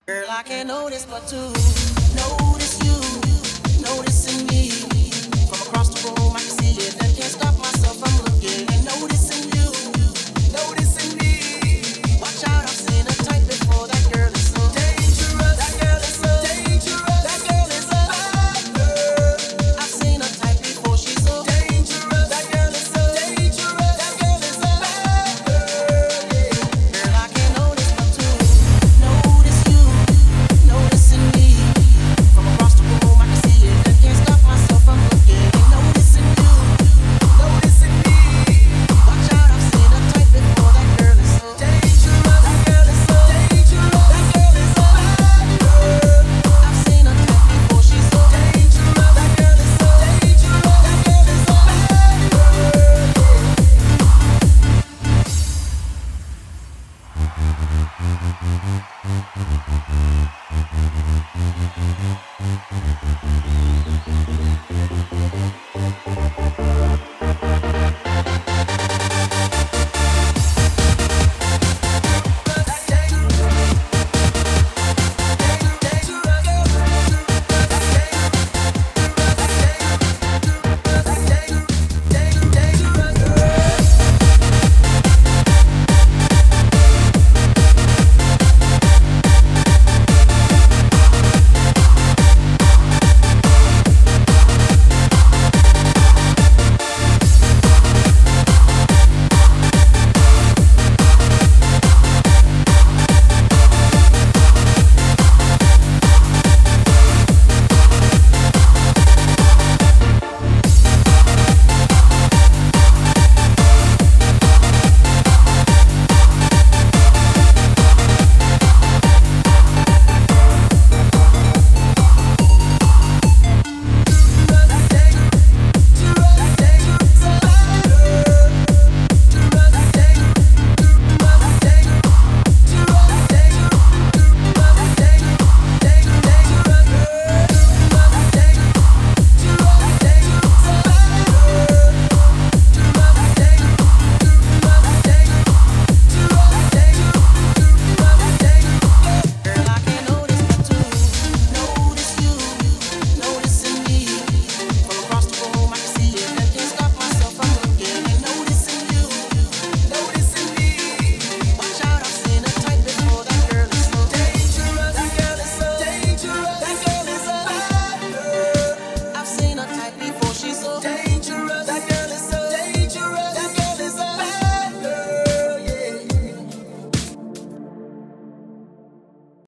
Girl, I can't notice but to notice you, noticing me. From across the room, I can see it and can't stop myself from looking and noticing you, noticing me. Watch out, I've seen a type before. That girl is so dangerous. That girl is so dangerous. That girl is a bad girl. I've seen a type before. She's so dangerous. That girl is so dangerous. That girl is a bad girl. Girl, I can't notice but to notice you. Noticing me from across the room, I can see it and can't stop myself from looking and noticing you, noticing me. Watch out, I've seen a type before. That girl is so dangerous. That girl is so dangerous. That girl is a bad girl. I've seen a type before. She's so dangerous. That girl is so dangerous. That girl is a bad